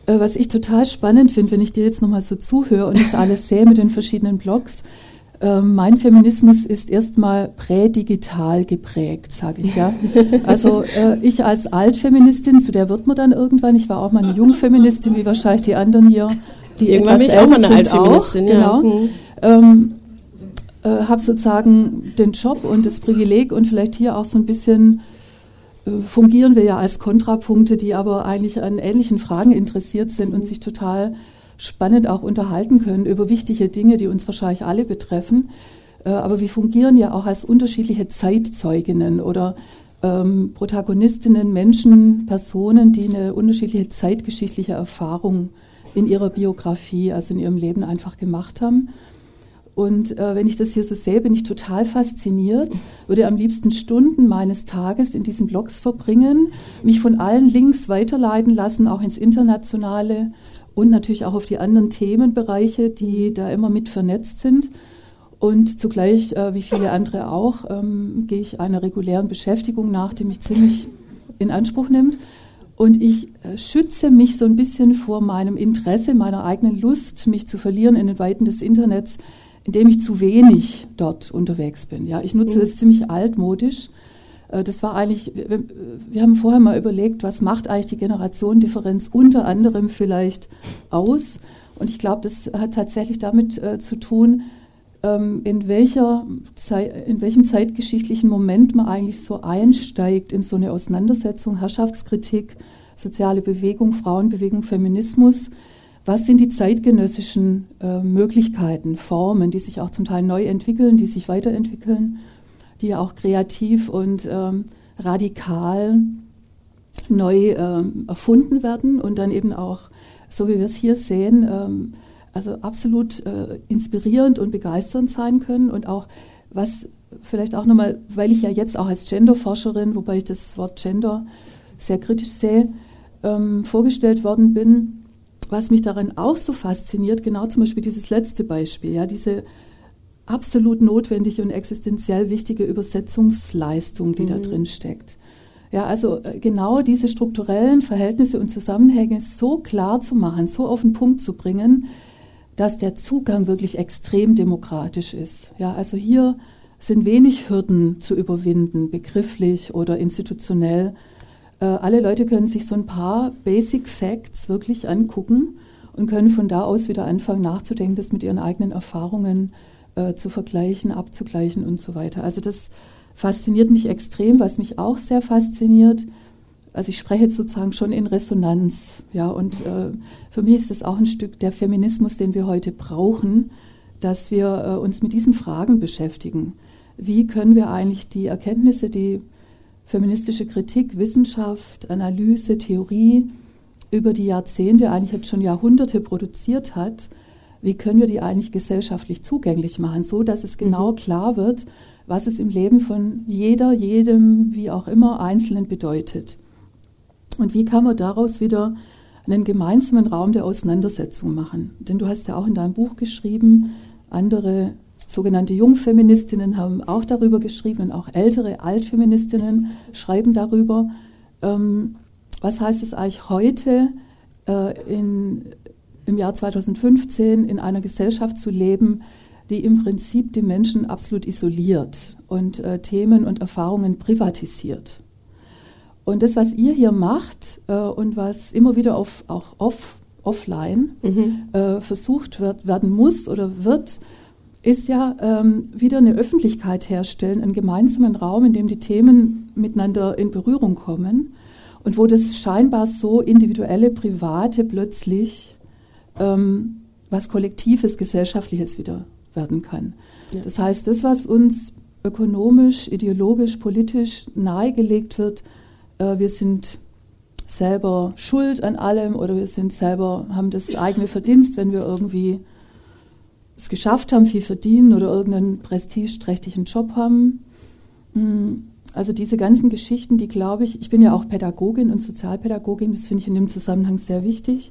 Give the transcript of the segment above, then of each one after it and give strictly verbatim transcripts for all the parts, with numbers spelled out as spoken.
äh, was ich total spannend finde, wenn ich dir jetzt nochmal so zuhöre und das alles sehe mit den verschiedenen Blogs, äh, mein Feminismus ist erstmal prädigital geprägt, sage ich ja. Also äh, ich als Altfeministin, zu der wird man dann irgendwann, ich war auch mal eine Jungfeministin, wie wahrscheinlich die anderen hier, die irgendwann bin ich auch mal eine Altfeministin, auch, ja. Genau. Mhm. Ähm, äh, habe sozusagen den Job und das Privileg und vielleicht hier auch so ein bisschen äh, fungieren wir ja als Kontrapunkte, die aber eigentlich an ähnlichen Fragen interessiert sind und sich total spannend auch unterhalten können über wichtige Dinge, die uns wahrscheinlich alle betreffen. Äh, aber wir fungieren ja auch als unterschiedliche Zeitzeuginnen oder ähm, Protagonistinnen, Menschen, Personen, die eine unterschiedliche zeitgeschichtliche Erfahrung in ihrer Biografie, also in ihrem Leben einfach gemacht haben. Und äh, wenn ich das hier so sehe, bin ich total fasziniert, würde am liebsten Stunden meines Tages in diesen Blogs verbringen, mich von allen Links weiterleiten lassen, auch ins Internationale und natürlich auch auf die anderen Themenbereiche, die da immer mit vernetzt sind. Und zugleich, äh, wie viele andere auch, ähm, gehe ich einer regulären Beschäftigung nach, die mich ziemlich in Anspruch nimmt. Und ich äh, schütze mich so ein bisschen vor meinem Interesse, meiner eigenen Lust, mich zu verlieren in den Weiten des Internets, indem ich zu wenig dort unterwegs bin. Ja, ich nutze das ziemlich altmodisch. Das war eigentlich, wir, wir haben vorher mal überlegt, was macht eigentlich die Generationendifferenz unter anderem vielleicht aus? Und ich glaube, das hat tatsächlich damit äh, zu tun, ähm, in, welcher Zei- in welchem zeitgeschichtlichen Moment man eigentlich so einsteigt in so eine Auseinandersetzung, Herrschaftskritik, soziale Bewegung, Frauenbewegung, Feminismus. Was sind die zeitgenössischen äh, Möglichkeiten, Formen, die sich auch zum Teil neu entwickeln, die sich weiterentwickeln, die ja auch kreativ und ähm, radikal neu ähm, erfunden werden und dann eben auch, so wie wir es hier sehen, ähm, also absolut äh, inspirierend und begeisternd sein können und auch, was vielleicht auch nochmal, weil ich ja jetzt auch als Genderforscherin, wobei ich das Wort Gender sehr kritisch sehe, ähm, vorgestellt worden bin, was mich daran auch so fasziniert, genau zum Beispiel dieses letzte Beispiel, ja, diese absolut notwendige und existenziell wichtige Übersetzungsleistung, die mhm. da drin steckt. Ja, also genau diese strukturellen Verhältnisse und Zusammenhänge so klar zu machen, so auf den Punkt zu bringen, dass der Zugang wirklich extrem demokratisch ist. Ja, also hier sind wenig Hürden zu überwinden, begrifflich oder institutionell. Äh, alle Leute können sich so ein paar Basic Facts wirklich angucken und können von da aus wieder anfangen nachzudenken, das mit ihren eigenen Erfahrungen äh, zu vergleichen, abzugleichen und so weiter. Also das fasziniert mich extrem, was mich auch sehr fasziniert. Also ich spreche jetzt sozusagen schon in Resonanz, ja, und äh, für mich ist das auch ein Stück der Feminismus, den wir heute brauchen, dass wir äh, uns mit diesen Fragen beschäftigen. Wie können wir eigentlich die Erkenntnisse, die feministische Kritik, Wissenschaft, Analyse, Theorie über die Jahrzehnte, eigentlich jetzt schon Jahrhunderte produziert hat, wie können wir die eigentlich gesellschaftlich zugänglich machen, so dass es genau klar wird, was es im Leben von jeder, jedem, wie auch immer, Einzelnen bedeutet. Und wie kann man daraus wieder einen gemeinsamen Raum der Auseinandersetzung machen? Denn du hast ja auch in deinem Buch geschrieben, andere sogenannte Jungfeministinnen haben auch darüber geschrieben und auch ältere Altfeministinnen schreiben darüber. Ähm, was heißt es eigentlich heute äh, in, im Jahr zweitausendfünfzehn in einer Gesellschaft zu leben, die im Prinzip die Menschen absolut isoliert und äh, Themen und Erfahrungen privatisiert? Und das, was ihr hier macht äh, und was immer wieder auf, auch off, offline mhm. äh, versucht wird, werden muss oder wird, ist ja ähm, wieder eine Öffentlichkeit herstellen, einen gemeinsamen Raum, in dem die Themen miteinander in Berührung kommen und wo das scheinbar so individuelle, private plötzlich ähm, was Kollektives, Gesellschaftliches wieder werden kann. Ja. Das heißt, das, was uns ökonomisch, ideologisch, politisch nahegelegt wird, äh, wir sind selber schuld an allem oder wir sind selber, haben das eigene Verdienst, wenn wir irgendwie es geschafft haben, viel verdienen oder irgendeinen prestigeträchtigen Job haben. Also diese ganzen Geschichten, die glaube ich, ich bin ja auch Pädagogin und Sozialpädagogin, das finde ich in dem Zusammenhang sehr wichtig.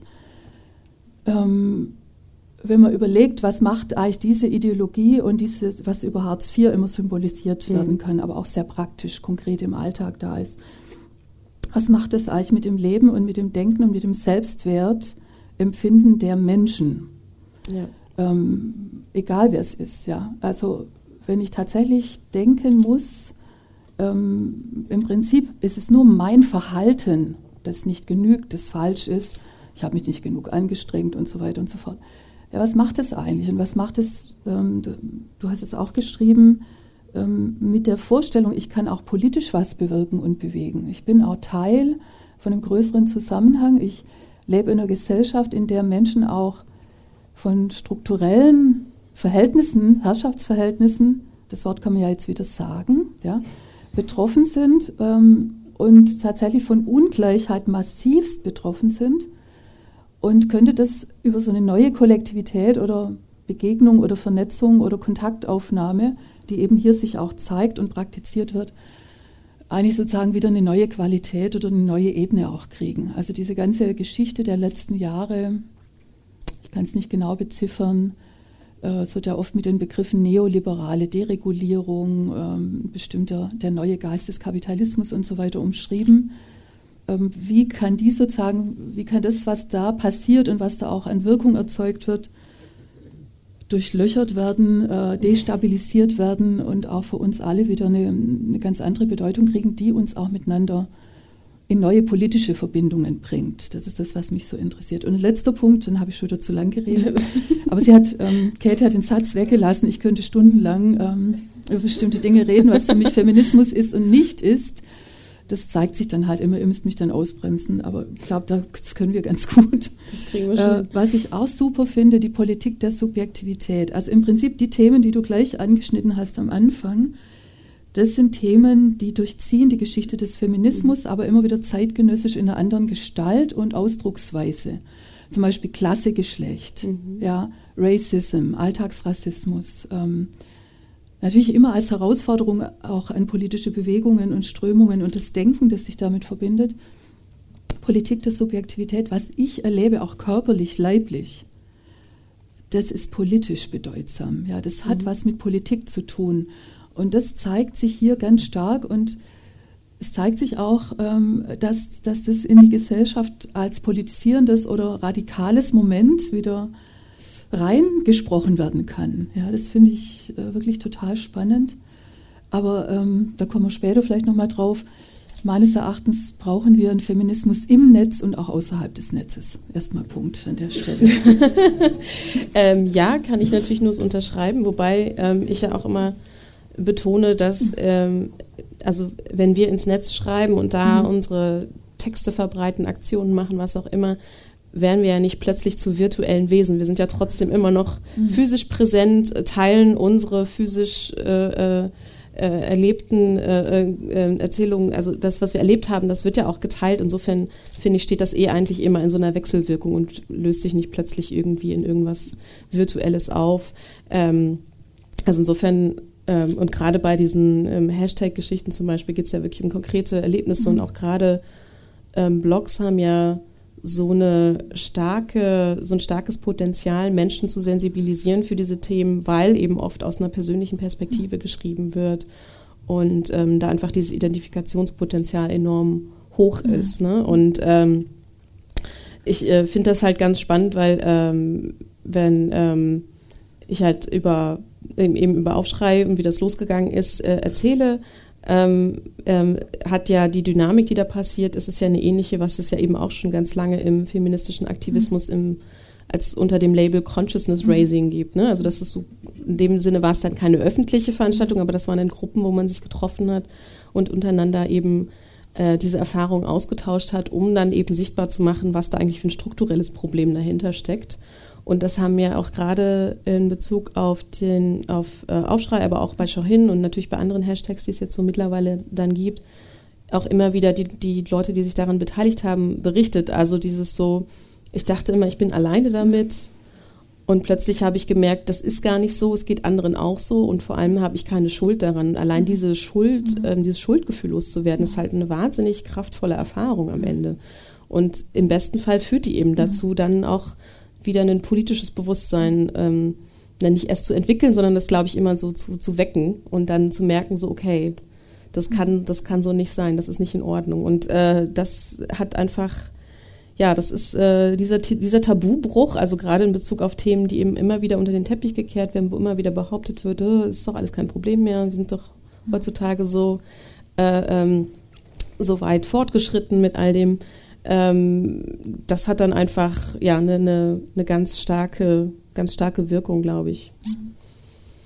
Ähm, wenn man überlegt, was macht eigentlich diese Ideologie und dieses, was über Hartz vier immer symbolisiert mhm. werden kann, aber auch sehr praktisch, konkret im Alltag da ist. Was macht das eigentlich mit dem Leben und mit dem Denken und mit dem Selbstwert Empfinden der Menschen. Ja. Ähm, egal wer es ist, ja. Also wenn ich tatsächlich denken muss, ähm, im Prinzip ist es nur mein Verhalten, das nicht genügt, das falsch ist, ich habe mich nicht genug angestrengt und so weiter und so fort. Ja, was macht es eigentlich? Und was macht es, ähm, du, du hast es auch geschrieben, ähm, mit der Vorstellung, ich kann auch politisch was bewirken und bewegen. Ich bin auch Teil von einem größeren Zusammenhang. Ich lebe in einer Gesellschaft, in der Menschen auch von strukturellen Verhältnissen, Herrschaftsverhältnissen, das Wort kann man ja jetzt wieder sagen, ja, betroffen sind ähm, und tatsächlich von Ungleichheit massivst betroffen sind. Und könnte das über so eine neue Kollektivität oder Begegnung oder Vernetzung oder Kontaktaufnahme, die eben hier sich auch zeigt und praktiziert wird, eigentlich sozusagen wieder eine neue Qualität oder eine neue Ebene auch kriegen. Also diese ganze Geschichte der letzten Jahre, ich kann es nicht genau beziffern, äh, es wird ja oft mit den Begriffen neoliberale Deregulierung, ähm, bestimmter der neue Geist des Kapitalismus und so weiter umschrieben. Wie kann die sozusagen, wie kann das, was da passiert und was da auch an Wirkung erzeugt wird, durchlöchert werden, äh, destabilisiert werden und auch für uns alle wieder eine, eine ganz andere Bedeutung kriegen, die uns auch miteinander in neue politische Verbindungen bringt. Das ist das, was mich so interessiert. Und ein letzter Punkt, dann habe ich schon wieder zu lang geredet, aber sie hat, ähm, Käthe hat den Satz weggelassen, ich könnte stundenlang ähm, über bestimmte Dinge reden, was für mich Feminismus ist und nicht ist. Das zeigt sich dann halt immer, ihr müsst mich dann ausbremsen, aber ich glaube, das können wir ganz gut. Das kriegen wir schon. Äh, was ich auch super finde, die Politik der Subjektivität. Also im Prinzip die Themen, die du gleich angeschnitten hast am Anfang, das sind Themen, die durchziehen die Geschichte des Feminismus, mhm. aber immer wieder zeitgenössisch in einer anderen Gestalt und Ausdrucksweise. Zum Beispiel Klasse, Geschlecht, mhm. ja, Racism, Alltagsrassismus, ähm, natürlich immer als Herausforderung auch an politische Bewegungen und Strömungen und das Denken, das sich damit verbindet. Politik der Subjektivität, was ich erlebe, auch körperlich, leiblich, das ist politisch bedeutsam. Ja, das hat mhm. was mit Politik zu tun. Und das zeigt sich hier ganz stark und es zeigt sich auch, ähm, dass, dass das in die Gesellschaft als politisierendes oder radikales Moment wieder reingesprochen werden kann. Ja, das finde ich äh, wirklich total spannend. Aber ähm, da kommen wir später vielleicht nochmal drauf. Meines Erachtens brauchen wir einen Feminismus im Netz und auch außerhalb des Netzes. Erstmal Punkt an der Stelle. ähm, ja, kann ich natürlich nur so unterschreiben, wobei ähm, ich ja auch immer betone, dass ähm, also wenn wir ins Netz schreiben und da mhm. unsere Texte verbreiten, Aktionen machen, was auch immer, werden wir ja nicht plötzlich zu virtuellen Wesen. Wir sind ja trotzdem immer noch mhm. physisch präsent, teilen unsere physisch äh, äh, erlebten äh, äh, Erzählungen, also das, was wir erlebt haben, das wird ja auch geteilt. Insofern, finde ich, steht das eh eigentlich immer in so einer Wechselwirkung und löst sich nicht plötzlich irgendwie in irgendwas Virtuelles auf. Ähm, also insofern, ähm, und gerade bei diesen ähm, Hashtag-Geschichten zum Beispiel geht es ja wirklich um konkrete Erlebnisse mhm. und auch gerade ähm, Blogs haben ja so eine starke, so ein starkes Potenzial, Menschen zu sensibilisieren für diese Themen, weil eben oft aus einer persönlichen Perspektive geschrieben wird und ähm, da einfach dieses Identifikationspotenzial enorm hoch ist. Ja. Ne? Und ähm, ich äh, finde das halt ganz spannend, weil ähm, wenn ähm, ich halt über eben über Aufschrei und wie das losgegangen ist, äh, erzähle, Ähm, ähm, hat ja die Dynamik, die da passiert, ist es ja eine ähnliche, was es ja eben auch schon ganz lange im feministischen Aktivismus mhm. im, als unter dem Label Consciousness Raising mhm. gibt. Ne? Also das ist so, in dem Sinne war es dann keine öffentliche Veranstaltung, aber das waren dann Gruppen, wo man sich getroffen hat und untereinander eben äh, diese Erfahrungen ausgetauscht hat, um dann eben sichtbar zu machen, was da eigentlich für ein strukturelles Problem dahinter steckt. Und das haben wir auch gerade in Bezug auf den auf äh, Aufschrei, aber auch bei Schau hin und natürlich bei anderen Hashtags, die es jetzt so mittlerweile dann gibt, auch immer wieder die, die Leute, die sich daran beteiligt haben, berichtet. Also dieses so, ich dachte immer, ich bin alleine damit und plötzlich habe ich gemerkt, das ist gar nicht so, es geht anderen auch so und vor allem habe ich keine Schuld daran. Allein diese Schuld, mhm. ähm, dieses Schuldgefühl loszuwerden, ist halt eine wahnsinnig kraftvolle Erfahrung am Ende. Und im besten Fall führt die eben dazu, dann auch wieder ein politisches Bewusstsein ähm, nicht erst zu entwickeln, sondern das, glaube ich, immer so zu, zu wecken und dann zu merken, so okay, das kann, das kann so nicht sein, das ist nicht in Ordnung. Und äh, das hat einfach ja, das ist äh, dieser, dieser Tabubruch, also gerade in Bezug auf Themen, die eben immer wieder unter den Teppich gekehrt werden, wo immer wieder behauptet wird, oh, ist doch alles kein Problem mehr, wir sind doch heutzutage so, äh, ähm, so weit fortgeschritten mit all dem. Ähm, das hat dann einfach ja eine ne, ne ganz starke, ganz starke Wirkung, glaube ich.